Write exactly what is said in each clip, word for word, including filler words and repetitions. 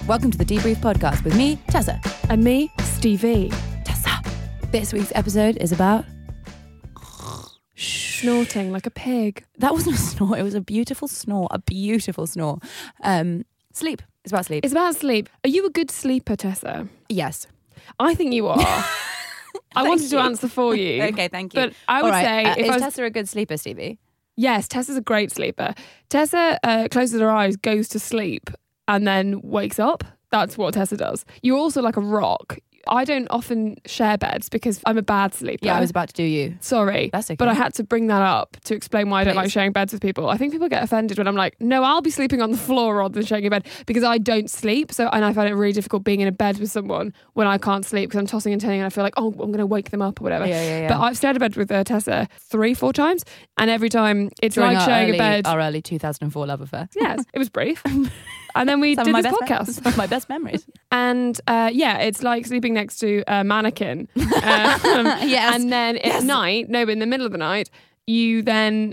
Welcome to the Debrief Podcast with me, Tessa. And me, Stevie. Tessa. This week's episode is about... Snorting like a pig. That wasn't a snore, it was a beautiful snore, a beautiful snore. Um, sleep. It's about sleep. It's about sleep. Are you a good sleeper, Tessa? Yes. I think you are. I wanted you. to answer for you. Okay, thank you. But I would All right, say... uh, if is I was, Tessa a good sleeper, Stevie? Yes, Tessa's a great sleeper. Tessa uh, closes her eyes, goes to sleep, and then wakes up. That's what Tessa does. You're also like a rock. I don't often share beds because I'm a bad sleeper. Yeah, I was about to do you. Sorry. That's okay. But I had to bring that up to explain why I don't Please. like sharing beds with people. I think people get offended when I'm like, no, I'll be sleeping on the floor rather than sharing a bed because I don't sleep. So, and I find it really difficult being in a bed with someone when I can't sleep because I'm tossing and turning and I feel like, oh, I'm going to wake them up or whatever. Yeah, yeah, yeah. But I've stayed in bed with uh, Tessa three, four times. And every time it's During like our sharing early, a bed. Our early two thousand four love affair. Yes, it was brief. And then we Some did of my this best podcast. mem- some of my best memories. And uh, yeah, it's like sleeping next to a mannequin. Um, Yes. And then Yes. at night, no, but in the middle of the night, you then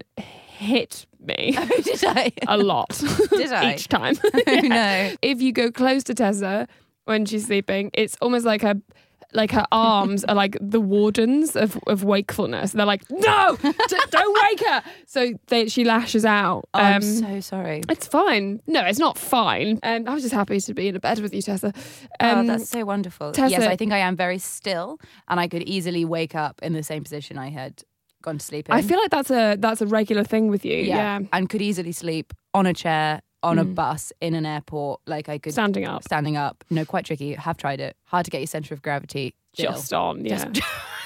hit me Oh, did I? a lot. Did I? Each time. Oh, no. If you go close to Tessa when she's sleeping, it's almost like her like her arms are like the wardens of, of wakefulness. They're like, no, d- don't wake her. So they, she lashes out. Oh, I'm Um, so sorry. It's fine. No, it's not fine. Um, I was just happy to be in a bed with you, Tessa. Oh, Um, that's so wonderful. Tessa- Yes, I think I am very still and I could easily wake up in the same position I had gone to sleep in. I feel like that's a that's a regular thing with you. Yeah. And could easily sleep on a chair, on a Mm. bus, in an airport. Like I could... Standing up. Standing up. No, quite tricky. Have tried it. Hard to get your centre of gravity. still. Just on, yeah. Just,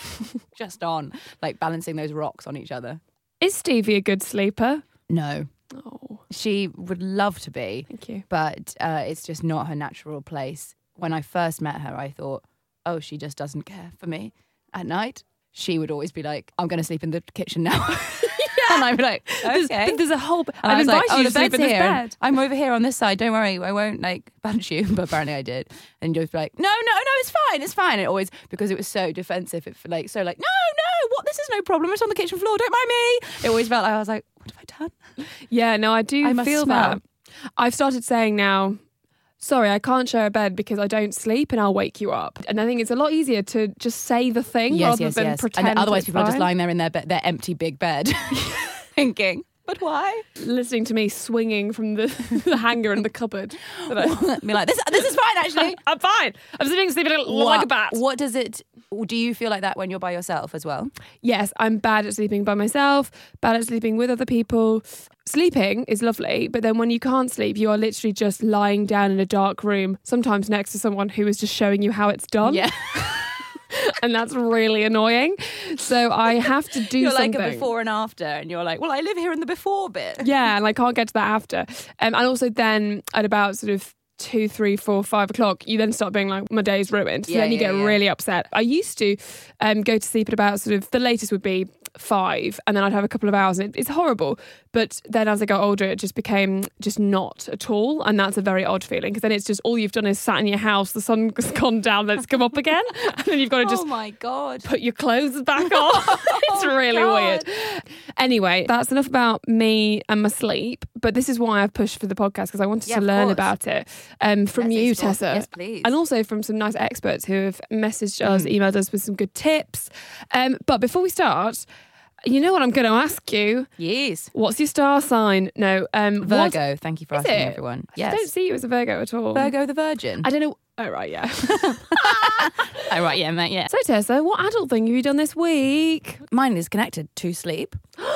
just on. Like balancing those rocks on each other. Is Stevie a good sleeper? No. Oh, She would love to be, thank you. but uh, it's just not her natural place. When I first met her, I thought, oh, she just doesn't care for me at night. She would always be like, I'm going to sleep in the kitchen now. And I'd be like, okay. There's, there's a whole... And I I've was invited like, oh, you the to sleep bed's in this here. bed. I'm over here on this side. Don't worry, I won't like punch you. But apparently I did. And you'd be like, no, no, no, it's fine, it's fine. And it always, because it was so defensive, it like so like, no, no, what? This is no problem. It's on the kitchen floor. Don't mind me. It always felt like I was like, what have I done? Yeah, no, I do I must feel smell. that. I've started saying now, sorry, I can't share a bed because I don't sleep and I'll wake you up. And I think it's a lot easier to just say the thing Yes, rather yes, than yes. pretend And then otherwise it's people are just fine. lying there in their be- their empty big bed, thinking, but why? Listening to me swinging from the, the hanger in the cupboard. But I- Be like, this this is fine actually. I'm fine. I'm sleeping, sleeping like What- a bat. What does it? Do you feel like that when you're by yourself as well? Yes, I'm bad at sleeping by myself, bad at sleeping with other people. Sleeping is lovely, but then when you can't sleep, you are literally just lying down in a dark room, sometimes next to someone who is just showing you how it's done. Yeah. And that's really annoying. So I have to do You're something. like a before and after, and you're like, well, I live here in the before bit. Yeah, and I can't get to that after. Um, and also then at about sort of two, three, four, five o'clock, you then start being like, my day's ruined. So Yeah, then you yeah, get yeah. really upset. I used to um, go to sleep at about sort of, the latest would be five, and then I'd have a couple of hours, and it, it's horrible. But then as I got older, it just became just not at all, and that's a very odd feeling, because then it's just all you've done is sat in your house, the sun's gone down, then it's come up again, and then you've got to just Oh my God. put your clothes back on. It's really God. weird. Anyway, that's enough about me and my sleep. But this is why I've pushed for the podcast, because I wanted Yeah, to of learn course. about it um, from Let's you, explore. Tessa. Yes, please. And also from some nice experts who have messaged us, Mm. emailed us with some good tips. Um, but before we start, you know what I'm going to ask you? Yes. What's your star sign? No, um, what- Virgo. Thank you for Is asking, it? everyone. I Yes. don't see you as a Virgo at all. Virgo the Virgin. I don't know. Oh, right, yeah. Oh, right, yeah, mate, yeah. So, Tessa, what adult thing have you done this week? Mine is connected to sleep.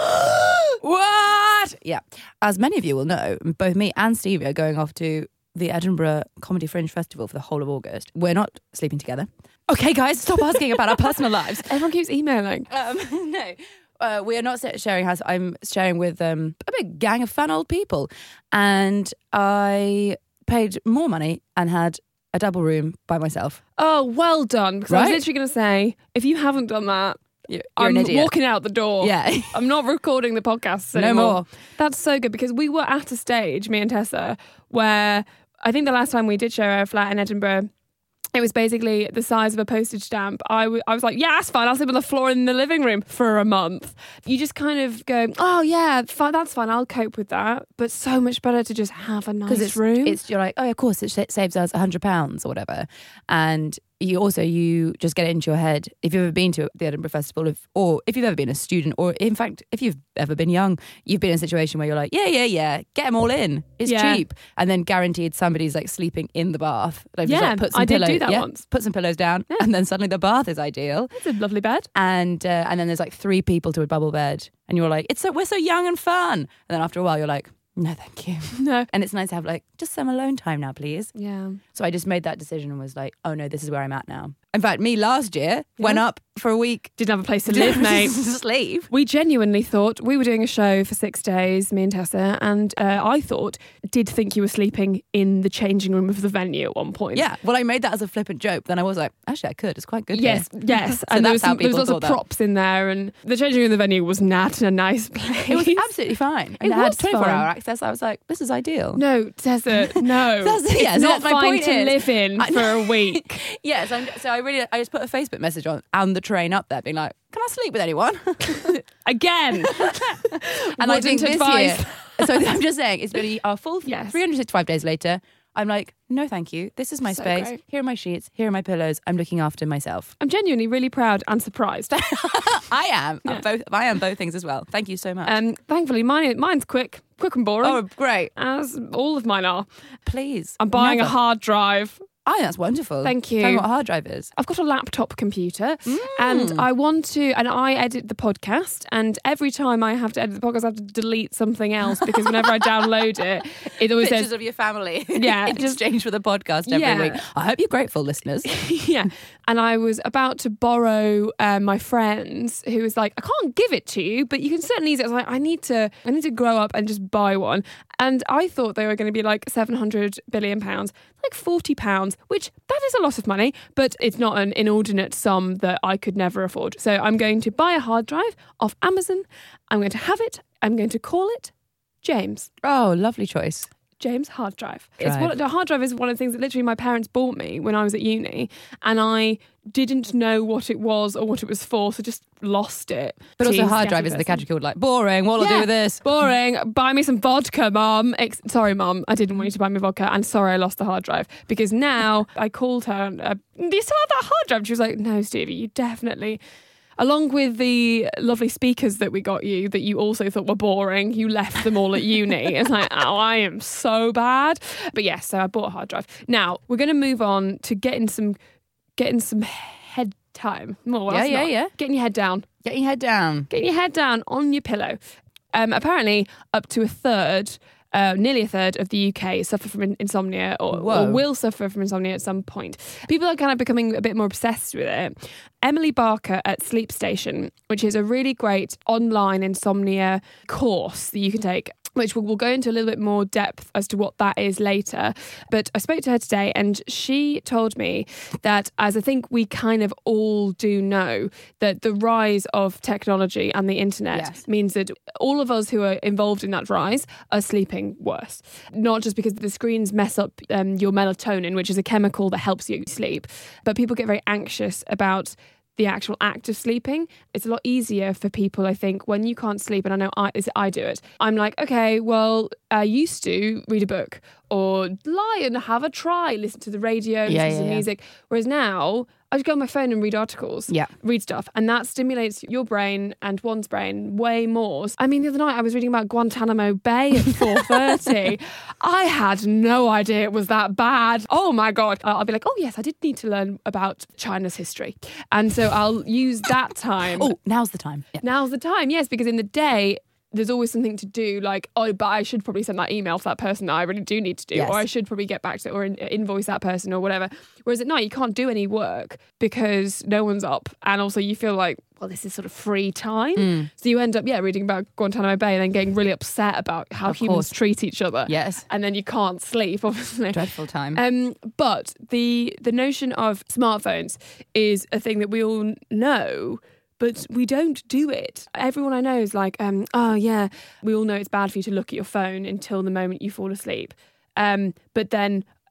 What? Yeah. As many of you will know, both me and Stevie are going off to the Edinburgh Comedy Fringe Festival for the whole of August. We're not sleeping together. Okay, guys, stop asking about our personal lives. Everyone keeps emailing. Um, no. Uh, we are not sharing house. I'm sharing with um, a big gang of fun old people. And I paid more money and had a double room by myself. Oh, well done. Because I was Right? literally going to say, if you haven't done that, You're, you're I'm an idiot. walking out the door. Yeah. I'm not recording the podcast No anymore. more. That's so good, because we were at a stage, me and Tessa, where I think the last time we did share a flat in Edinburgh, It was basically the size of a postage stamp. I, w- I was like, yeah, that's fine. I'll sleep on the floor in the living room for a month. You just kind of go, oh, yeah, fine, that's fine. I'll cope with that. But so much better to just have a nice it's, room. It's, you're like, oh, of course, it sh- saves us one hundred pounds or whatever. And you also, you just get it into your head. If you've ever been to the Edinburgh Festival, if, or if you've ever been a student, or in fact, if you've ever been young, you've been in a situation where you're like, yeah, yeah, yeah, get them all in. It's Yeah. cheap. And then guaranteed somebody's like sleeping in the bath. They've Yeah, just, like, put some I did pillow- do that yeah, once. Put some pillows down, and then suddenly the bath is ideal. It's a lovely bed. And uh, and then there's like three people to a double bed, and you're like, it's so we're so young and fun. And then after a while, you're like, no, thank you. No. And it's nice to have like just some alone time now, please. Yeah. So I just made that decision and was like, oh no, this is where I'm at now. In fact, me last year went up for a week. Didn't have a place to live, mate. Sleep. We genuinely thought, we were doing a show for six days, me and Tessa, and uh, I thought, did think you were sleeping in the changing room of the venue at one point. Yeah. Well, I made that as a flippant joke. Then I was like, actually, I could. It's quite good. Yes, here. yes. So and there was, that's how some, there was people lots of thought that. props in there, and the changing room of the venue was not a nice place. It was absolutely fine. And It it had was twenty-four fine. hour access. I was like, this is ideal. No, Tessa, no. That's- it's yeah, so not that's my fine point to is- live in I- for a week. Yeah. So, I'm, so I really, I just put a Facebook message on and the train up there being like, can I sleep with anyone? Again. And I think Wouldn't this advise. year, so I'm just saying, it's been our full Yes. three hundred sixty-five days later. I'm like, no, thank you. This is my So space. great. Here are my sheets. Here are my pillows. I'm looking after myself. I'm genuinely really proud and surprised. I am. Yeah. I'm both. I am both things as well. Thank you so much. Um, thankfully, mine mine's quick, quick and boring, oh, great. as all of mine are. Please. I'm buying Never. a hard drive. I think that's wonderful. Thank you. Tell me what a hard drive is. I've got a laptop computer Mm. and I want to, and I edit the podcast, and every time I have to edit the podcast, I have to delete something else because whenever I download it, it always Pictures says, of your family. Yeah, in just- exchange for the podcast every Yeah. week. I hope you're grateful, listeners. yeah. And I was about to borrow uh, my friend's, who was like, I can't give it to you, but you can certainly use it. I was like, I need to, I need to grow up and just buy one. And I thought they were going to be like seven hundred billion pounds, like forty pounds, which that is a lot of money, but it's not an inordinate sum that I could never afford. So I'm going to buy a hard drive off Amazon. I'm going to have it. I'm going to call it James. Oh, lovely choice. James hard drive. It's Drive. one, the hard drive is one of the things that literally my parents bought me when I was at uni, and I didn't know what it was or what it was for, so just lost it. But also, Jeez, hard scatty drive is the person. category called like boring. What'll I do Yeah. with this? Boring. Buy me some vodka, Mum. Ex- sorry, Mum. I didn't want you to buy me vodka. And sorry, I lost the hard drive. Because now I called her. And, uh, do you still have that hard drive? She was like, no, Stevie, you definitely. Along with the lovely speakers that we got you that you also thought were boring, you left them all at uni. It's like, oh, I am so bad. But yes, so I bought a hard drive. Now, we're going to move on to getting some getting some head time. Well, Yeah, that's yeah, not. yeah. Getting your head down. Get your head down. Getting your head down on your pillow. Um, apparently, up to a third, uh, nearly a third of the U K suffer from in- insomnia or, Whoa. or will suffer from insomnia at some point. People are kind of becoming a bit more obsessed with it. Emily Barker at Sleep Station, which is a really great online insomnia course that you can take, which we'll, we'll go into a little bit more depth as to what that is later. But I spoke to her today and she told me that, as I think we kind of all do know, that the rise of technology and the internet Yes. means that all of us who are involved in that rise are sleeping worse. Not just because the screens mess up um, your melatonin, which is a chemical that helps you sleep, but people get very anxious about the actual act of sleeping. It's a lot easier for people, I think, when you can't sleep, and I know I, I do it. I'm like, okay, well, I used to read a book or lie and have a try, listen to the radio, Yeah, listen yeah, to yeah. music. Whereas now, I just go on my phone and read articles, Yeah. read stuff, and that stimulates your brain and one's brain way more. I mean, the other night I was reading about Guantanamo Bay at four thirty. I had no idea it was that bad. Oh my God. Uh, I'll be like, oh yes, I did need to learn about China's history. And so I'll use that time. Oh, now's the time. Yeah. Now's the time, yes, because in the day, there's always something to do, like, oh, but I should probably send that email to that person that I really do need to do, Yes. or I should probably get back to or in, invoice that person or whatever. Whereas at night, you can't do any work because no one's up. And also you feel like, well, this is sort of free time. Mm. So you end up, yeah, reading about Guantanamo Bay and then getting really upset about how Of humans course. treat each other. Yes. And then you can't sleep, obviously. Dreadful time. Um, but the the notion of smartphones is a thing that we all know, but we don't do it. Everyone I know is like, um, oh yeah, we all know it's bad for you to look at your phone until the moment you fall asleep. Um, but then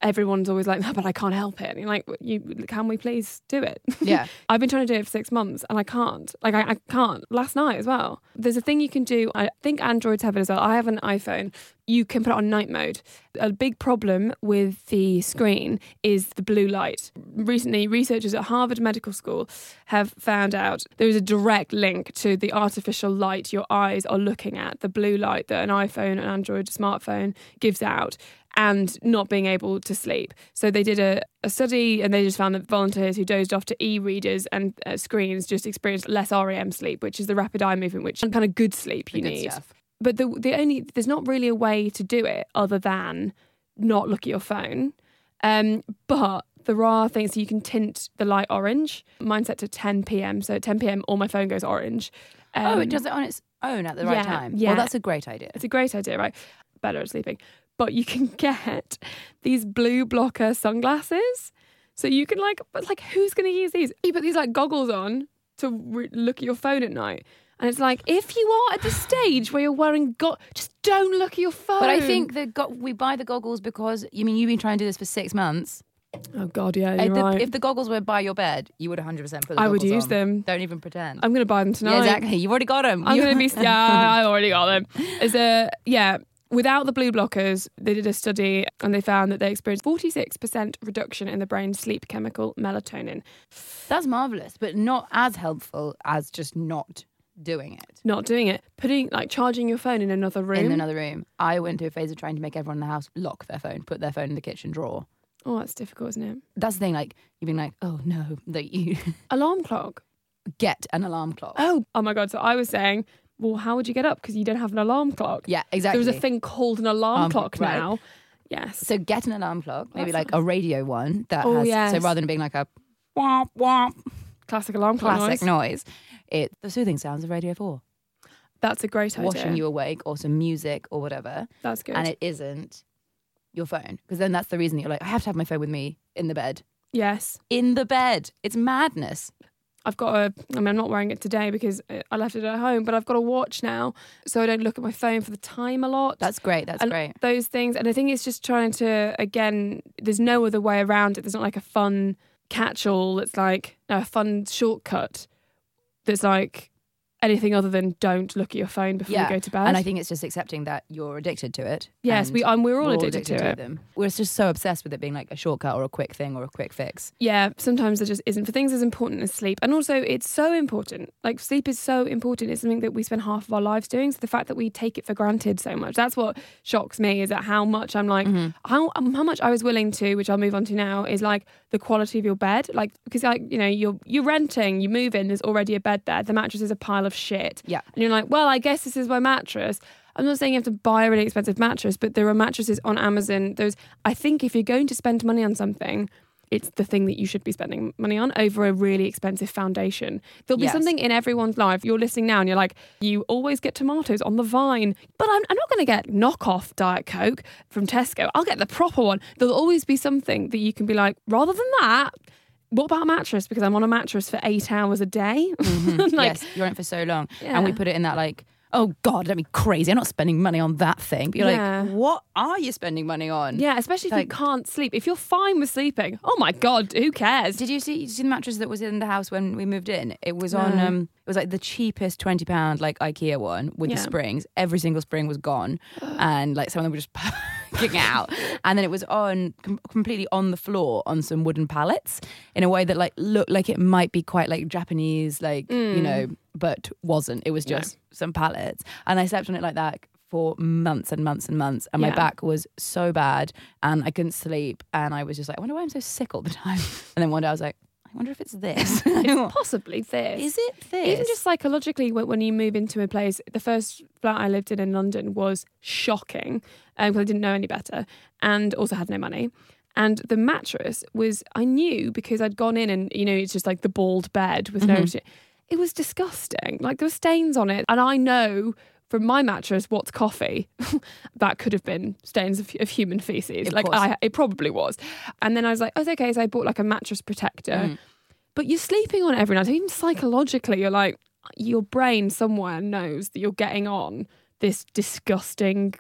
everyone's always like, no, but I can't help it. And you're like, you, can we please do it? Yeah. I've been trying to do it for six months and I can't. Like, I, I can't. Last night as well. There's a thing you can do. I think Androids have it as well. I have an iPhone. You can put it on night mode. A big problem with the screen is the blue light. Recently, researchers at Harvard Medical School have found out there is a direct link to the artificial light your eyes are looking at, the blue light that an iPhone, an Android smartphone gives out, and not being able to sleep. So they did a, a study and they just found that volunteers who dozed off to e-readers and uh, screens just experienced less R E M sleep, which is the rapid eye movement, which is kind of good sleep you The good need. stuff. But the the only there's not really a way to do it other than not look at your phone. Um, but there are things, so you can tint the light orange. Mine's set to ten p.m. So at ten p.m. all my phone goes orange. Um, oh, it does it on its own at the right yeah, time. yeah. Well, that's a great idea. It's a great idea, right? Better at sleeping. But you can get these blue blocker sunglasses. So you can like, but like, who's going to use these? You put these like goggles on to re- look at your phone at night. And it's like, if you are at the stage where you're wearing, go- just don't look at your phone. But I think that go- we buy the goggles because, you mean, you've been trying to do this for six months. Oh, God, yeah, If you're the, right. if the goggles were by your bed, you would one hundred percent put the I goggles would use on. them. Don't even pretend. I'm going to buy them tonight. Yeah, exactly. You've already got them. I'm You- going to be, yeah, I already got them. As a, yeah, without the blue blockers, they did a study and they found that they experienced forty-six percent reduction in the brain's sleep chemical melatonin. That's marvellous, but not as helpful as just not doing it. Not doing it. Putting, like, charging your phone in another room. In another room. I went through a phase of trying to make everyone in the house lock their phone, put their phone in the kitchen drawer. Oh, that's difficult, isn't it? That's the thing, like, you've been like, oh no, that you Alarm clock. get an alarm clock. Oh, oh my God. So I was saying, well, how would you get up? Because you don't have an alarm clock. Yeah, exactly. There's a thing called an alarm Um, clock right. now. Yes. So get an alarm clock, maybe That's like a radio one that Oh, has, yes. so rather than being like a womp womp Classic alarm clock classic noise. noise, it the soothing sounds of Radio four. That's a great idea. Washing you awake or some music or whatever. That's good. And it isn't your phone. Because then that's the reason that you're like, I have to have my phone with me in the bed. yes. In the bed. It's madness. I've got a, I mean, I'm not wearing it today because I left it at home, but I've got a watch now so I don't look at my phone for the time a lot. That's great. That's and great. Those things. And I think it's just trying to, again, there's no other way around it. There's not like a fun catch-all that's like, no, a fun shortcut that's like anything other than don't look at your phone before Yeah. you go to bed. And I think it's just accepting that you're addicted to it. Yes, and we, um, we're all we're addicted, to it. them. We're just so obsessed with it being like a shortcut or a quick thing or a quick fix. Yeah, sometimes it just isn't. For things as important as sleep. And also, it's so important. Like, sleep is so important. It's something that we spend half of our lives doing. So the fact that we take it for granted so much, that's what shocks me, is that how much I'm like, Mm-hmm. how um, how much I was willing to, which I'll move on to now, is like the quality of your bed. Like, because, like, you know, you're, you're renting, you move in, there's already a bed there. The mattress is a pile of shit. Yeah. And you're like, well, I guess this is my mattress. I'm not saying you have to buy a really expensive mattress, but there are mattresses on Amazon. Those, I think if you're going to spend money on something, it's the thing that you should be spending money on over a really expensive foundation. There'll be Yes. something in everyone's life. You're listening now and you're like, you always get tomatoes on the vine, but I'm, I'm not going to get knockoff Diet Coke from Tesco. I'll get the proper one. There'll always be something that you can be like, rather than that, what about a mattress? Because I'm on a mattress for eight hours a day. Mm-hmm. like, yes, you're on it for so long. Yeah. And we put it in that like, oh God, don't be crazy. I'm not spending money on that thing. But you're Yeah. like, what are you spending money on? Yeah, especially if Like- you can't sleep. If you're fine with sleeping, oh my God, who cares? Did you see, did you see the mattress that was in the house when we moved in? It was on, No. um, it was like the cheapest twenty pound like IKEA one with Yeah. the springs. Every single spring was gone. And like some of them were just kicking out. And then it was on, com- completely on the floor on some wooden pallets in a way that like looked like it might be quite like Japanese, like, you know, but wasn't. It was Mm. No. just some pallets. And I slept on it like that for months and months and months. And my Yeah. back was so bad and I couldn't sleep. And I was just like, I wonder why I'm so sick all the time. And then one day I was like, I wonder if it's this. It's possibly this. Is it this? Even just psychologically, when when you move into a place, the first flat I lived in in London was shocking because I didn't know any better and also had no money. And the mattress was, I knew because I'd gone in and, you know, it's just like the balled bed with no... Mhm. It was disgusting. Like there were stains on it. And I know from my mattress what's coffee. That could have been stains of, of human feces. Of like course. I, it probably was. And then I was like, oh, it's okay. So I bought like a mattress protector. Mhm. But you're sleeping on it every night. So even psychologically, you're like, your brain somewhere knows that you're getting on this disgusting,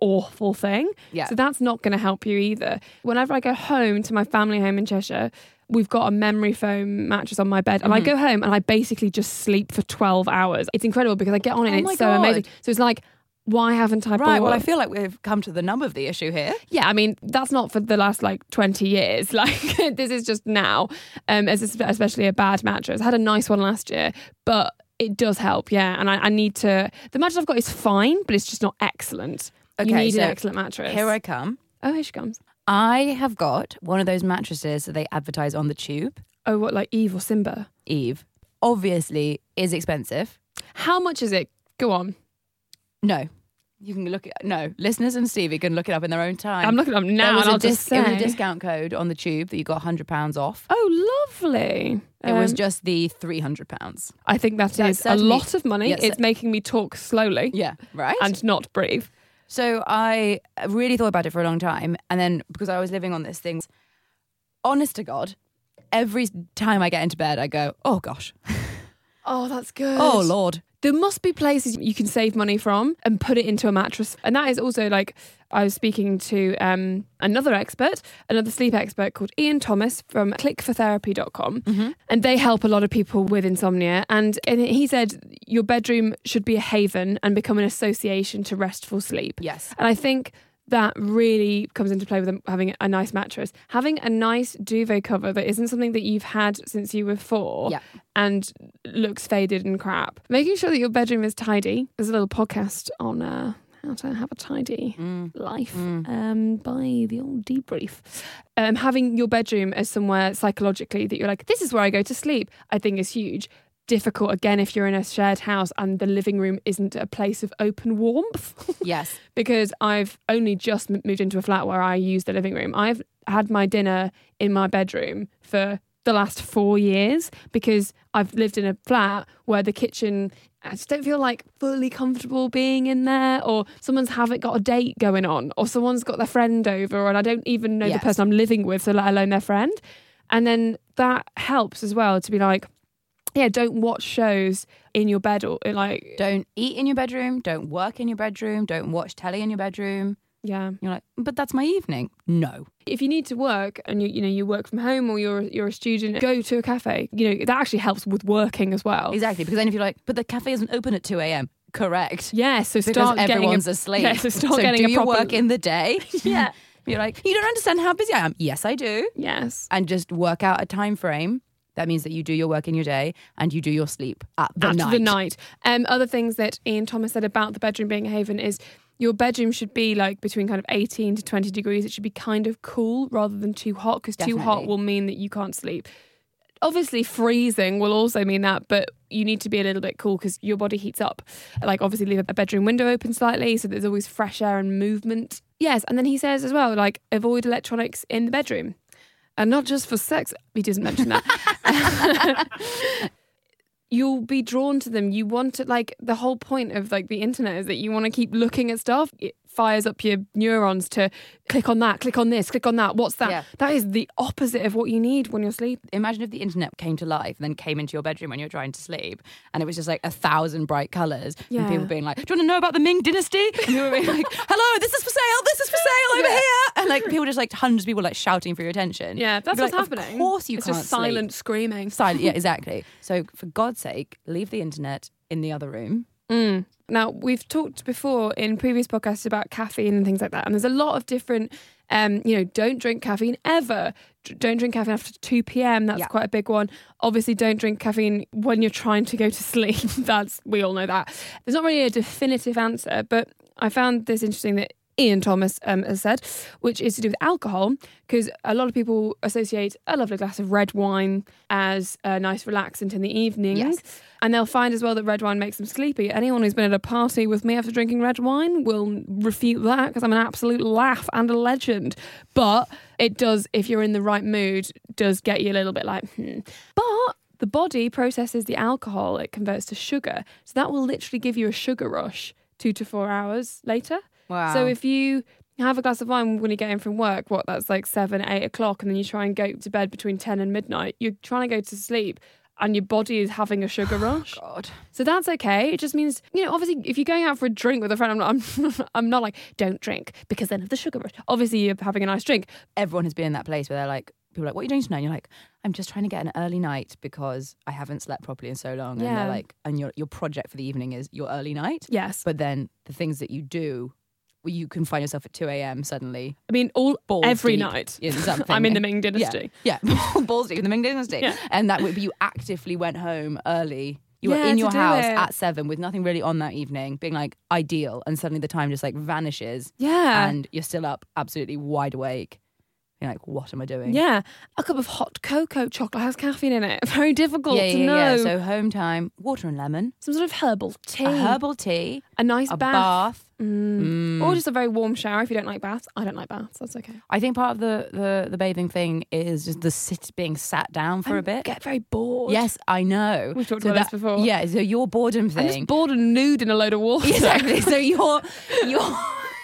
awful thing. Yeah. So that's not going to help you either. Whenever I go home to my family home in Cheshire, we've got a memory foam mattress on my bed, and mm-hmm. I go home and I basically just sleep for twelve hours. It's incredible because I get on it and oh it's so God. amazing. So it's like, why haven't I bought? Right, well, I feel like we've come to the nub of the issue here. Yeah, I mean, that's not for the last like twenty years. Like, this is just now, um, as especially a bad mattress. I had a nice one last year, but it does help, yeah. And I, I need to, the mattress I've got is fine, but it's just not excellent. Okay, you need so an excellent mattress. Here I come. Oh, here she comes. I have got one of those mattresses that they advertise on the tube. Oh, what, like Eve or Simba? Eve. Obviously is expensive. How much is it? Go on. No. You can look at, no, listeners and Stevie can look it up in their own time. I'm looking up now There was, and a, I'll dis- just say. it was a discount code on the tube that you got one hundred pounds off. Oh, lovely. It was Um, just the three hundred pounds. I think that That's is a certainly- lot of money. Yeah, It's so- making me talk slowly Yeah, right? and not breathe. So I really thought about it for a long time. And then because I was living on this thing, honest to God, every time I get into bed, I go, oh gosh, Oh, that's good. oh Lord. There must be places you can save money from and put it into a mattress. And that is also like, I was speaking to um, another expert, another sleep expert called Ian Thomas from click for therapy dot com. Mm-hmm. And they help a lot of people with insomnia. And, and he said your bedroom should be a haven and become an association to restful sleep. Yes. And I think that really comes into play with having a nice mattress. Having a nice duvet cover that isn't something that you've had since you were four Yeah. and looks faded and crap. Making sure that your bedroom is tidy. There's a little podcast on uh, how to have a tidy Mm. life Mm. um, by the old debrief. Um, having your bedroom as somewhere psychologically that you're like, this is where I go to sleep, I think is huge. Difficult again if you're in a shared house and the living room isn't a place of open warmth. Yes. Because I've only just m- moved into a flat where I use the living room. I've had my dinner in my bedroom for the last four years because I've lived in a flat where the kitchen, I just don't feel like fully comfortable being in there, or someone's haven't got a date going on, or someone's got their friend over and I don't even know Yes. the person I'm living with, so let alone their friend. And then that helps as well to be like, yeah, don't watch shows in your bed or like, Don't eat in your bedroom. Don't work in your bedroom. Don't watch telly in your bedroom. yeah. You're like, but that's my evening. No. If you need to work and you you know you work from home or you're you're a student, go to a cafe. You know that actually helps with working as well. Exactly. Because then if you're like, but the cafe isn't open at two a.m. Correct. Yeah, so Because start getting everyone's a, asleep. Yeah, so start so getting do a your proper work in the day. Yeah. You're like, you don't understand how busy I am. Yes, I do. Yes. And just work out a time frame. That means that you do your work in your day and you do your sleep at the At night. the night. Um, other things that Ian Thomas said about the bedroom being a haven is your bedroom should be like between kind of eighteen to twenty degrees. It should be kind of cool rather than too hot, because too hot Definitely. will mean that you can't sleep. Obviously, freezing will also mean that, but you need to be a little bit cool because your body heats up. Like, obviously, leave a bedroom window open slightly so there's always fresh air and movement. Yes, and then he says as well, like, avoid electronics in the bedroom. And not just for sex. He doesn't mention that. You'll be drawn to them. You want to, like, the whole point of, like, the internet is that you want to keep looking at stuff. It fires up your neurons to click on that, click on this, click on that. What's that? Yeah. That is the opposite of what you need when you're sleeping. Imagine if the internet came to life and then came into your bedroom when you're trying to sleep and it was just like a thousand bright colours Yeah. and people being like, do you want to know about the Ming dynasty? And people being like, hello, this is for sale, this is for sale over Yeah. here. And like people just like hundreds of people like shouting for your attention. Yeah, that's You'd what's be like, happening. Of course you it's can't just silent sleep. screaming. Silent, yeah, exactly. So for God's sake, leave the internet in the other room. Mm. Now, we've talked before in previous podcasts about caffeine and things like that. And there's a lot of different, um, you know, don't drink caffeine ever. D- Don't drink caffeine after two p.m. That's Yeah. quite a big one. Obviously, don't drink caffeine when you're trying to go to sleep. That's, we all know that. There's not really a definitive answer, but I found this interesting that Ian Thomas um, has said, which is to do with alcohol, because a lot of people associate a lovely glass of red wine as a nice relaxant in the evening. Yes. And they'll find as well that red wine makes them sleepy. Anyone who's been at a party with me after drinking red wine will refute that, because I'm an absolute laugh and a legend. But it does, if you're in the right mood, does get you a little bit like, hmm. But the body processes the alcohol, it converts to sugar. So that will literally give you a sugar rush two to four hours later. Wow. So if you have a glass of wine when you get in from work, what, that's like seven, eight o'clock, and then you try and go to bed between ten and midnight, you're trying to go to sleep. and your body is having a sugar rush. God. So that's okay. It just means, you know, obviously if you're going out for a drink with a friend, I'm not, I'm, I'm not like, don't drink because then of the sugar rush. Obviously you're having a nice drink. Everyone has been in that place where they're like, people are like, what are you doing tonight? And you're like, I'm just trying to get an early night because I haven't slept properly in so long. And Yeah. they're like, and your your project for the evening is your early night. Yes. But then the things that you do, well, you can find yourself at two a.m. suddenly. I mean, all Balls every deep night. in something. I'm in the Ming Dynasty. Yeah, yeah. Balls deep in the Ming Dynasty. Yeah. And that would be you actively went home early. You Yeah, were in to your do house it. at seven with nothing really on that evening, being like ideal, and suddenly the time just like vanishes. Yeah. And you're still up, absolutely wide awake. You're like, what am I doing? Yeah. A cup of hot cocoa chocolate has caffeine in it. Very difficult yeah, to yeah, know. yeah. So home time, water and lemon, Some sort of herbal tea. a herbal tea, A nice a bath. bath. Mm. Mm. Or just a very warm shower if you don't like baths. I don't like baths. That's okay. I think part of the, the, the bathing thing is just the sit being sat down for I a bit. get very bored. Yes, I know. We've talked So about that- this before. Yeah, so your boredom I'm thing. just bored and nude in a load of water. Exactly. So your your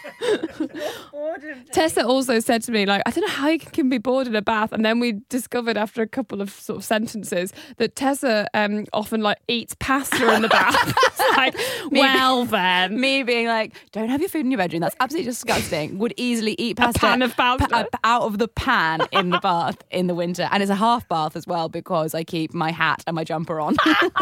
Tessa also said to me, like, I don't know how you can be bored in a bath. And then we discovered after a couple of sort of sentences that Tessa um, often like eats pasta in the bath. It's like, well then. me being like, don't have your food in your bedroom. That's absolutely disgusting. Would easily eat pasta pan of pasta. pa- out of the pan in the bath in the winter, and it's a half bath as well because I keep my hat and my jumper on.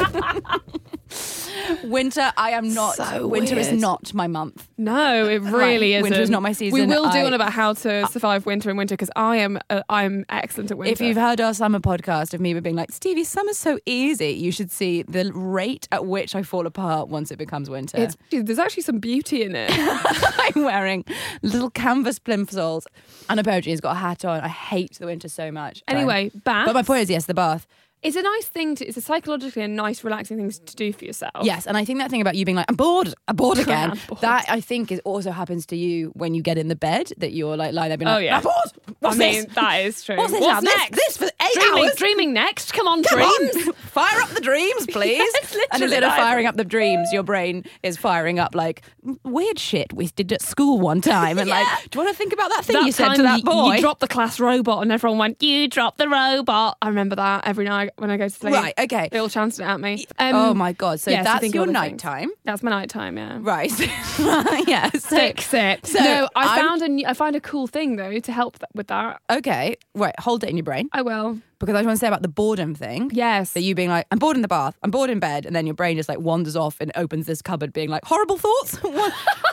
Winter, I am not. So winter is weird. not my month. No, it really isn't. Winter is not my season. We will do I- one about how to survive winter in winter because I am uh, I'm excellent at winter. If you've heard our summer podcast of me being like, Stevie, summer's so easy, you should see the rate at which I fall apart once it becomes winter. it's, there's actually some beauty in it. I'm wearing little canvas plimsolls and a pair of jeans, got a hat on. I hate the winter so much. Anyway, bath. But my point is, yes, the bath. It's a nice thing to, it's a psychologically a nice, relaxing thing to do for yourself. Yes, and I think that thing about you being like, I'm bored, I'm bored again, I'm bored. that I think is also happens to you when you get in the bed, that you're like lying there being Oh, like, yeah. I'm bored. What's I mean, this? that is true. What's this now? This- this for eight dreaming, hours? Dreaming next. Come on, Come dreams. on, fire up the dreams, please. Yes, literally and instead of that. firing up the dreams, your brain is firing up like weird shit we did at school one time. And like, do you want to think about that thing That you said time to that you, boy? you dropped the class robot and everyone went, you dropped the robot. I remember that every night when I go to sleep. Right, okay. They all chanted it at me. Um, oh my God. So yes, I that's think your all the night things. time. That's my night time, yeah. Right. yeah. So, Fix it. so no, I I'm- found a new, I found a cool thing though to help th- with that. okay. Right. Hold it in your brain. I will. Because I just want to say about the boredom thing. Yes. That you being like, I'm bored in the bath, I'm bored in bed, and then your brain just like wanders off and opens this cupboard being like, horrible thoughts? Want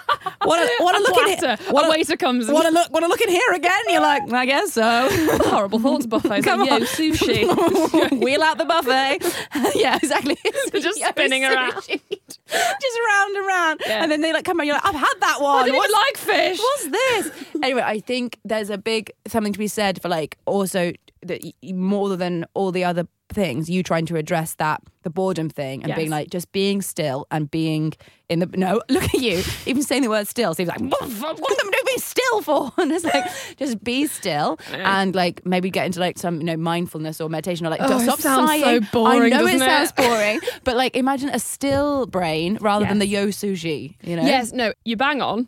to want to look in Platter. here? Wanna- A waiter comes and Want to look? Want to look in here again? You're like, I guess so. horrible thoughts buffet. Come Like, yo, on. sushi. Wheel out the buffet. yeah, exactly. They're just Yeah, spinning sushi. around. just round and round. Yeah. And then they like come around. You're like, I've had that one. I didn't even What's- like fish. What's this? Anyway, I think there's a big something to be said for like also that y- more than all the other things, you trying to address that the boredom thing and Yes. being like just being still and being in the no. Look at you, even saying the word still seems like what, what, what am I being still for? And it's like just be still and like maybe get into like some you know mindfulness or meditation or like Oh, just it stop sounds so sighing. boring, I know it doesn't it? sounds boring, but like imagine a still brain rather than the Yes. yo sushi. You know? Yes, no, you bang on.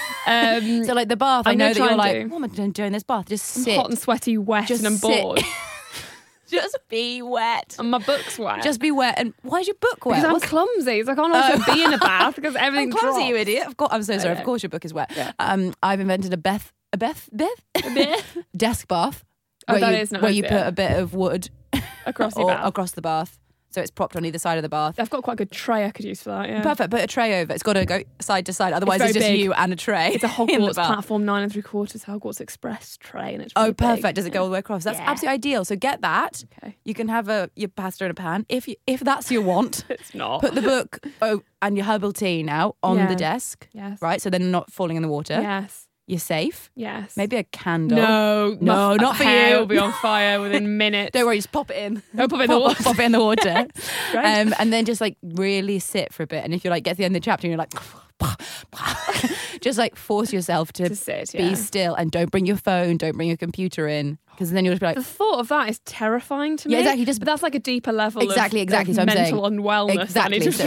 Um, So like the bath, I I'm know gonna that try you're and like, do. what am I doing doing this bath? Just I'm sit. hot and sweaty, wet, Just and I'm sit. bored. Just be wet. And my book's wet. Just be wet. And why is your book wet? because I'm What's- clumsy, so I can't also be in a bath because I'm everything clumsy, drops. you idiot. Of course, I'm so sorry. Okay. Of course your book is wet. Yeah. Um, I've invented a Beth, a Beth, Beth? Beth? desk bath. Oh, where that you, is nice, Where you yeah. put a bit of wood Across your or bath. across the bath. So it's propped on either side of the bath. I've got quite a good tray I could use for that, yeah. Perfect. Put a tray over. It's got to go side to side. Otherwise, very it's, just big. you and a tray. It's a in the Hogwarts bath. platform nine and three quarters Hogwarts Express tray, and it's Oh, really big. perfect. Does it go all the way across? That's Yeah. absolutely ideal. So get that. Okay. You can have a your pasta in a pan if you, if that's your want. It's not. Put the book oh, and your herbal tea now on Yeah. the desk, Yes. right? So they're not falling in the water. Yes. You're safe. Yes. Maybe a candle. No. No, my not for hair you. will be on fire within minutes. Don't worry, just pop it in. Oh, pop it in the Pop, water. pop it in the water. Great. um, and then just like really sit for a bit. And if you're like, get to the end of the chapter and you're like, just like force yourself to, To sit, be yeah. still and don't bring your phone, don't bring your computer in. Because then you'll just be like, The thought of that is terrifying to me. Yeah, exactly, just- but that's like a deeper level Exactly, of, exactly, of so I'm mental saying. unwellness. that I need Exactly. to So,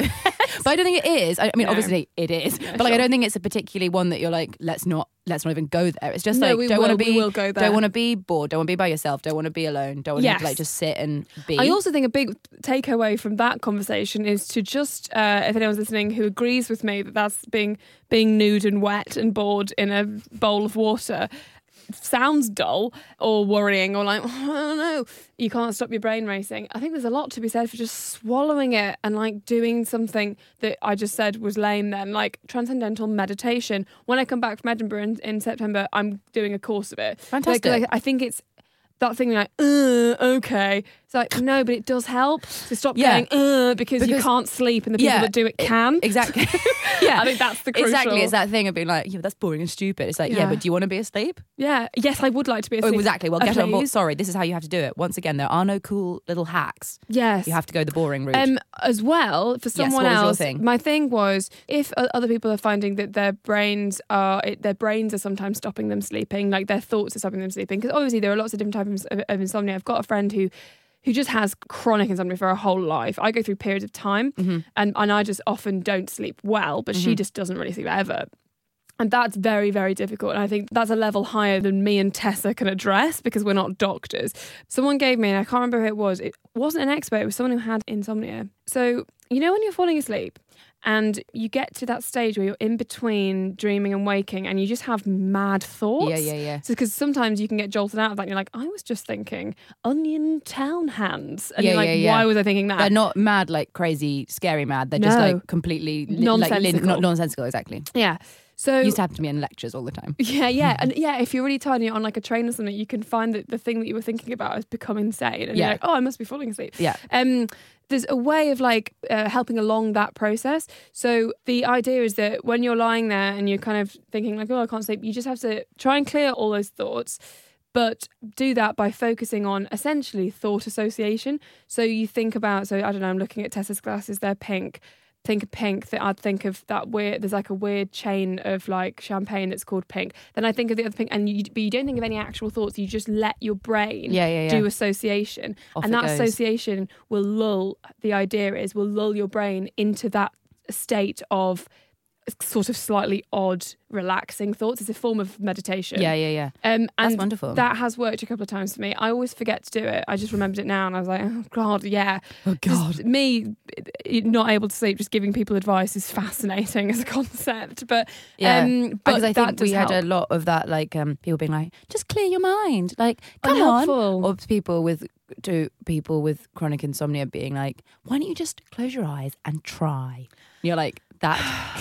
But I don't think it is. I, I mean, No. obviously it is. Yeah, but like, I sure. don't think it's a particularly one that you're like, let's not, let's not even go there. It's just No, like, we don't want to will- we be, will go there. don't want to be bored, don't want to be by yourself, don't want to be alone, don't want to Yes. like just sit and be. I also think a big takeaway from that conversation is to just, uh, if anyone's listening who agrees with me that that's being being nude and wet and bored in a bowl of water sounds dull or worrying or like, oh, I don't know, you can't stop your brain racing. I think there's a lot to be said for just swallowing it and like doing something that I just said was lame then, like transcendental meditation. When I come back from Edinburgh in, in September, I'm doing a course of it. Fantastic. Like, like, I think it's that thing like, uh, okay. It's like, no, but it does help to stop Yeah. going, uh, because, you Because- can't sleep and the people Yeah, that do it can. Exactly. yeah. I think that's the crucial. Exactly. It's that thing of being like, yeah, but that's boring and stupid. It's like, yeah, Yeah. but do you want to be asleep? Yeah. Yes, I would like to be Oh, asleep. exactly. Well, Uh, get on board. please. Sorry, this is how you have to do it. Once again, there are no cool little hacks. Yes. You have to go the boring route. Um, as well, for someone what was your else, thing? my thing was if o- other people are finding that their brains are it, their brains are sometimes stopping them sleeping, like their thoughts are stopping them sleeping. Because obviously there are lots of different types of, of insomnia. I've got a friend who who just has chronic insomnia for her whole life. I go through periods of time, Mm-hmm. and and I just often don't sleep well, but she just doesn't really sleep ever. And that's very, very difficult. And I think that's a level higher than me and Tessa can address because we're not doctors. Someone gave me, and I can't remember who it was, it wasn't an expert, it was someone who had insomnia. So, you know, when you're falling asleep and you get to that stage where you're in between dreaming and waking and you just have mad thoughts. yeah, yeah, yeah. So, because sometimes you can get jolted out of that and you're like, I was just thinking onion town hands. And Yeah, you're like, yeah, yeah. why was I thinking that? They're not mad, like crazy, scary mad. They're just No. like completely li- Nonsensical. Like, lin- not nonsensical, exactly. Yeah. So Used to happen to me in lectures all the time. Yeah, yeah. And yeah, if you're really tired and you're on like a train or something, you can find that the thing that you were thinking about has become insane. And Yeah. you're like, oh, I must be falling asleep. Yeah. Um, there's a way of like uh, helping along that process. So the idea is that when you're lying there and you're kind of thinking like, oh, I can't sleep, you just have to try and clear all those thoughts. But do that by focusing on essentially thought association. So you think about, so I don't know, I'm looking at Tessa's glasses, they're pink. Think of pink, that I'd think of that weird, there's like a weird chain of like champagne that's called pink. Then I think of the other pink, and you, but you don't think of any actual thoughts. You just let your brain Yeah, yeah, yeah. do association. Off and it that goes. association will lull, the idea is, will lull your brain into that state of sort of slightly odd, relaxing thoughts. It's a form of meditation. Yeah, yeah, yeah. Um, That's and wonderful. that has worked a couple of times for me. I always forget to do it. I just remembered it now and I was like, oh God, yeah. Oh, God. Just me not able to sleep, just giving people advice is fascinating as a concept. But Yeah, um, but because I that think does we had help. a lot of that, like um, people being like, "Just clear your mind," like, "Come on," Unhelpful. or people with to people with chronic insomnia being like, "Why don't you just close your eyes and try?" And you're like, "That,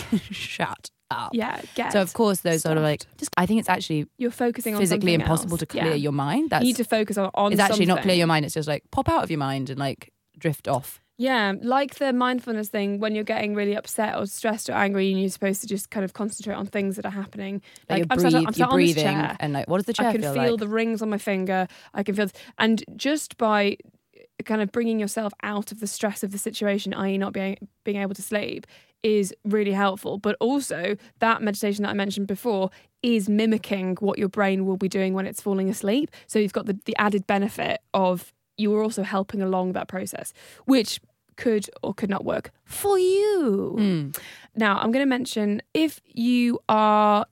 shut up." Yeah, get So of course, those sort of like, stuffed. just I think it's actually You're focusing on physically something impossible else. to clear Yeah. your mind. That's You need to focus on, on it's actually not something. clear your mind. It's just like pop out of your mind and like drift off. Yeah, like the mindfulness thing, when you're getting really upset or stressed or angry and you're supposed to just kind of concentrate on things that are happening. Like, you're, I'm breathe, sat, I'm you're sat on this breathing chair. and like, what does the chair I can feel, feel, like? the rings on my finger. I can feel, and just by kind of bringing yourself out of the stress of the situation, that is, not being being able to sleep, is really helpful. But also, that meditation that I mentioned before is mimicking what your brain will be doing when it's falling asleep. So you've got the, the added benefit of you are also helping along that process, which could or could not work for you. Mm. Now, I'm going to mention if you are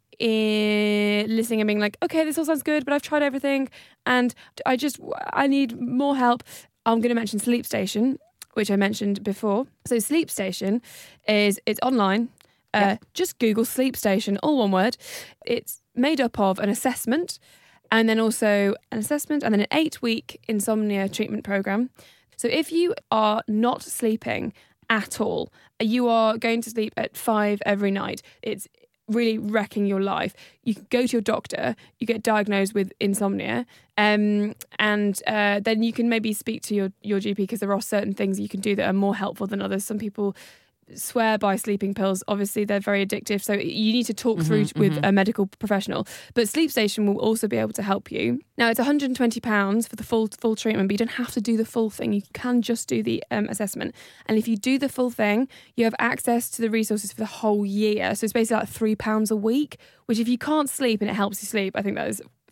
eh, listening and being like, okay, this all sounds good, but I've tried everything and I just, I need more help. I'm going to mention Sleep Station, which I mentioned before. So Sleep Station is, it's online. Uh, Yeah. Just Google Sleep Station, all one word. It's made up of an assessment and then also an assessment and then an eight-week insomnia treatment program. So if you are not sleeping at all, you are going to sleep at five every night, it's really wrecking your life, you can go to your doctor, you get diagnosed with insomnia, um, and uh, then you can maybe speak to your, your G P because there are certain things you can do that are more helpful than others. Some people swear by sleeping pills. Obviously, they're very addictive, so you need to talk through Mm-hmm, with mm-hmm. a medical professional. But Sleep Station will also be able to help you. Now, it's one hundred twenty pounds for the full full treatment, but you don't have to do the full thing. You can just do the um, assessment. And if you do the full thing, you have access to the resources for the whole year. So it's basically like three pounds a week, which if you can't sleep and it helps you sleep, I think that is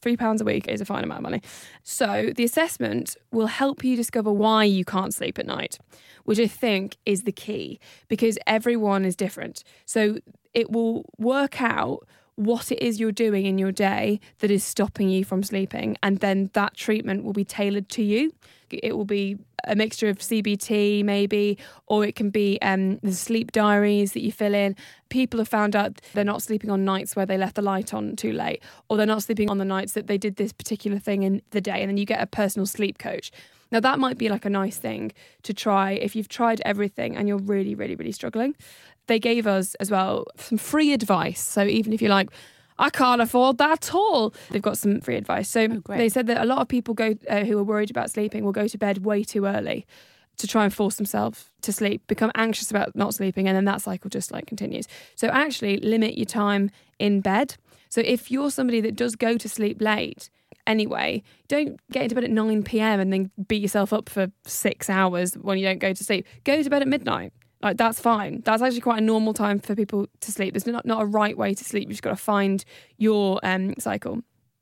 Three pounds a week is a fine amount of money. So the assessment will help you discover why you can't sleep at night, which I think is the key, because everyone is different. So it will work out what it is you're doing in your day that is stopping you from sleeping, and then that treatment will be tailored to you. It will be a mixture of C B T maybe, or it can be um, the sleep diaries that you fill in. People have found out they're not sleeping on nights where they left the light on too late, or they're not sleeping on the nights that they did this particular thing in the day, and then you get a personal sleep coach. Now that might be like a nice thing to try if you've tried everything and you're really, really, really struggling. They gave us as well some free advice. So even if you're like, I can't afford that at all, they've got some free advice. So Oh, great. they said that a lot of people go uh, who are worried about sleeping will go to bed way too early to try and force themselves to sleep, become anxious about not sleeping, and then that cycle just like continues. So actually limit your time in bed. So if you're somebody that does go to sleep late anyway, don't get into bed at nine p.m. and then beat yourself up for six hours when you don't go to sleep. Go to bed at midnight. Like, that's fine. That's actually quite a normal time for people to sleep. There's not, not a right way to sleep. You've just got to find your um, cycle.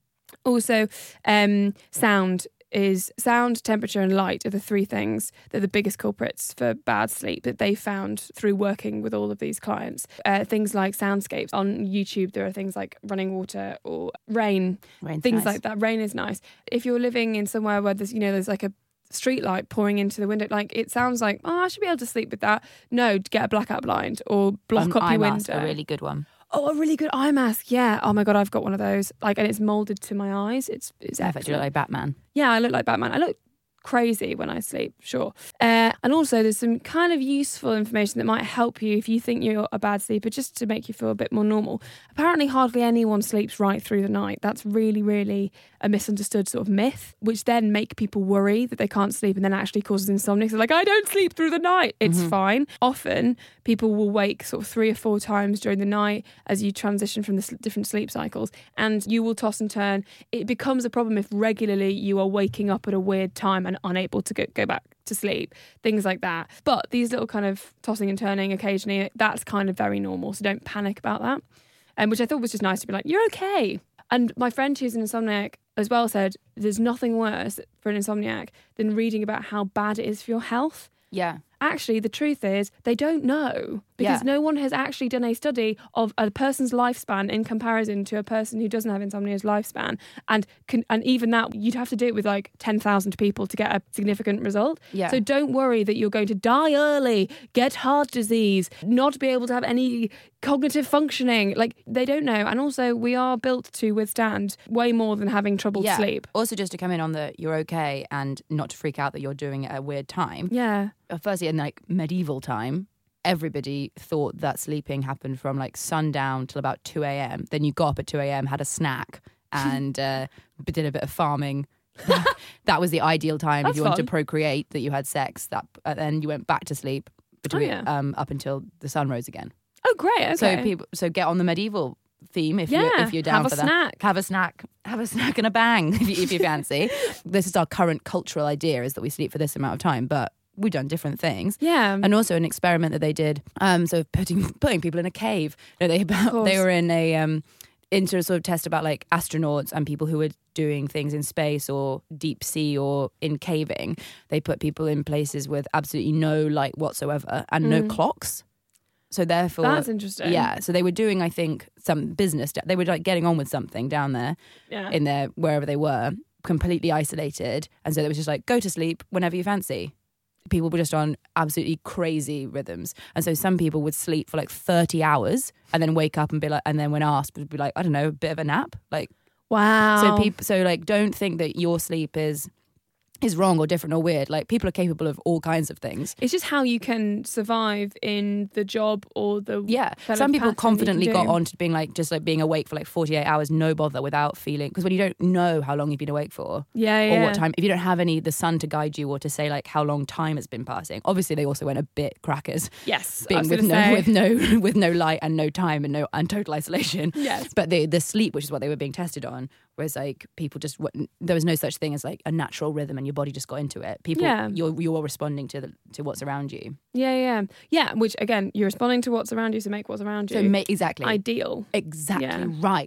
Also, um, sound is sound, temperature and light are the three things that are the biggest culprits for bad sleep that they found through working with all of these clients. Uh, things like soundscapes. On YouTube, there are things like running water or rain, Rain's things nice. like that. Rain is nice. If you're living in somewhere where there's, you know, there's like a street light pouring into the window, like it sounds like, oh, I should be able to sleep with that. No, get a blackout blind or block An up eye your mask, window. a really good one. Oh, a really good eye mask. Yeah. Oh my God, I've got one of those. Like, and it's molded to my eyes. It's it's Perfect. You look excellent. like Batman. Yeah, I look like Batman. I look crazy when I sleep, sure. Uh, and also there's some kind of useful information that might help you if you think you're a bad sleeper, just to make you feel a bit more normal. Apparently hardly anyone sleeps right through the night. That's really, really a misunderstood sort of myth, which then make people worry that they can't sleep and then actually causes insomnia. So like, I don't sleep through the night. It's Mm-hmm. fine. Often people will wake sort of three or four times during the night as you transition from the s- different sleep cycles, and you will toss and turn. It becomes a problem if regularly you are waking up at a weird time and unable to go, go back to sleep, things like that. But these little kind of tossing and turning occasionally, that's kind of very normal. So don't panic about that. Um, which I thought was just nice to be like, you're okay. And my friend who's an insomniac as well said, there's nothing worse for an insomniac than reading about how bad it is for your health. Yeah. Actually, the truth is they don't know, because Yeah. no one has actually done a study of a person's lifespan in comparison to a person who doesn't have insomnia's lifespan. And can, and even that, you'd have to do it with like ten thousand people to get a significant result. Yeah. So don't worry that you're going to die early, get heart disease, not be able to have any cognitive functioning. Like, they don't know. And also, we are built to withstand way more than having troubled Yeah. sleep. Also, just to come in on the you're okay and not to freak out that you're doing it at a weird time. Yeah. Uh, Firstly, in like medieval time, everybody thought that sleeping happened from like sundown till about two a.m. Then you got up at two a.m., had a snack, and uh, did a bit of farming. That was the ideal time if That's you wanted fun. to procreate, that you had sex. That uh, then you went back to sleep between yeah. um, up until the sun rose again. Oh, great. Okay. So people, so get on the medieval theme if yeah. you're if you're down have for a that. snack. Have a snack. Have a snack and a bang if you, if you fancy. This is our current cultural idea, is that we sleep for this amount of time, but we've done different things. Yeah. And also an experiment that they did, um, so putting putting people in a cave. No, they course. they were in a um, into a sort of test about like astronauts and people who were doing things in space or deep sea or in caving. They put people in places with absolutely no light whatsoever and no Mm. clocks. So therefore, That's interesting. yeah. So they were doing, I think, some business. They were like getting on with something down there Yeah. in their wherever they were, completely isolated, and so they was just like, go to sleep whenever you fancy. People were just on absolutely crazy rhythms, and so some people would sleep for like thirty hours and then wake up and be like, and then when asked, would be like, I don't know, a bit of a nap, like. Wow. So people, so like, don't think that your sleep is is wrong or different or weird. Like, people are capable of all kinds of things. It's just how you can survive in the job or the Yeah, kind some of people pattern confidently you can got do. on to being like just like being awake for like forty-eight hours, no bother, without feeling, because when you don't know how long you've been awake for, Yeah, yeah. or what time, if you don't have any the sun to guide you or to say like how long time has been passing. Obviously, they also went a bit crackers, Yes. I being was with gonna no say. with no with no light and no time and no and total isolation. Yes. But the the sleep, which is what they were being tested on, was like people just w- there was no such thing as like a natural rhythm, and your body just got into it. People, Yeah. you're you're responding to the to what's around you. Yeah, yeah. Yeah, which again, you're responding to what's around you, so make what's around you So ma- exactly. ideal. Exactly Yeah. right.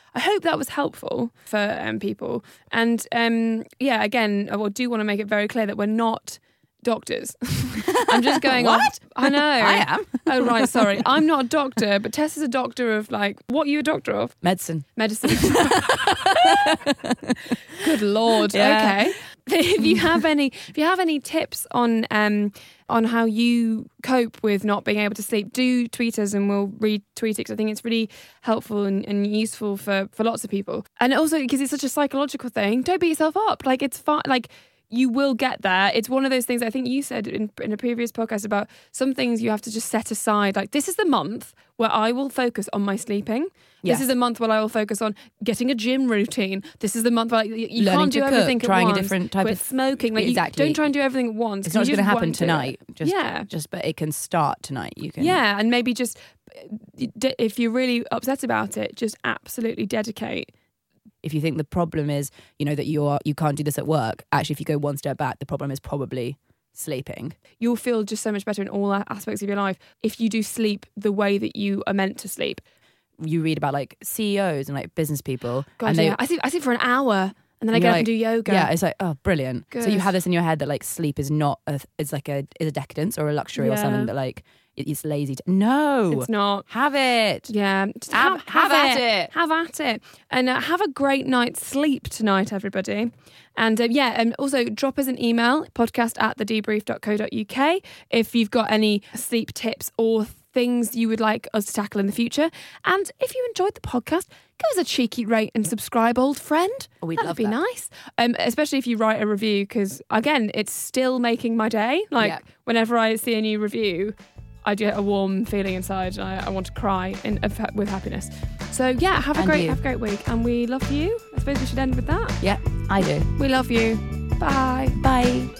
I hope that was helpful for um, people. And um, yeah, again, I do want to make it very clear that we're not doctors. I'm just going What? on. I know. I am. Oh, right, sorry. I'm not a doctor, but Tess is a doctor of like, what are you a doctor of? Medicine. Medicine. Good Lord. Yeah. Okay. If you have any, if you have any tips on um on how you cope with not being able to sleep, do tweet us and we'll retweet it because I think it's really helpful and, and useful for for lots of people. And also because it's such a psychological thing, don't beat yourself up. Like it's fine. Like you will get there. It's one of those things I think you said in, in a previous podcast about some things you have to just set aside. Like this is the month where I will focus on my sleeping. Yeah. This is the month where I will focus on getting a gym routine. This is the month where like, you, you Learning can't do to cook, everything trying at a once. different type Quit of- smoking. Like Exactly. you don't try and do everything at once. It's not You going to just happen won't do it. tonight. Just, Yeah. Just, but it can start tonight. You can. Yeah, and maybe just if you're really upset about it, just absolutely dedicate. If you think the problem is, you know, that you are you can't do this at work, actually, if you go one step back, the problem is probably sleeping. You'll feel just so much better in all aspects of your life if you do sleep the way that you are meant to sleep. You read about like C E Os and like business people, God, and they, yeah. I sleep, I sleep for an hour and then I And get you're up like, and do yoga. yeah, it's like, oh, brilliant. So Good. you have this in your head that like sleep is not a, it's like a is a decadence or a luxury or Yeah. something that like it- it's lazy. To, no, It's not. have it. Yeah, just Have- have at it. Have at it. And uh, have a great night's sleep tonight, everybody. And uh, yeah, and also drop us an email, podcast at the debrief dot co dot uk, if you've got any sleep tips or things you would like us to tackle in the future. And if you enjoyed the podcast, give us a cheeky rate and subscribe, old friend. Oh, we'd That'd love be that. nice. Um, especially if you write a review, because again, it's still making my day. Like Yeah. whenever I see a new review, I get a warm feeling inside and I, I want to cry in, of, with happiness. So yeah, have a And great you. have a great week, and we love you. I suppose we should end with that. Yeah, I do. We love you. Bye. Bye.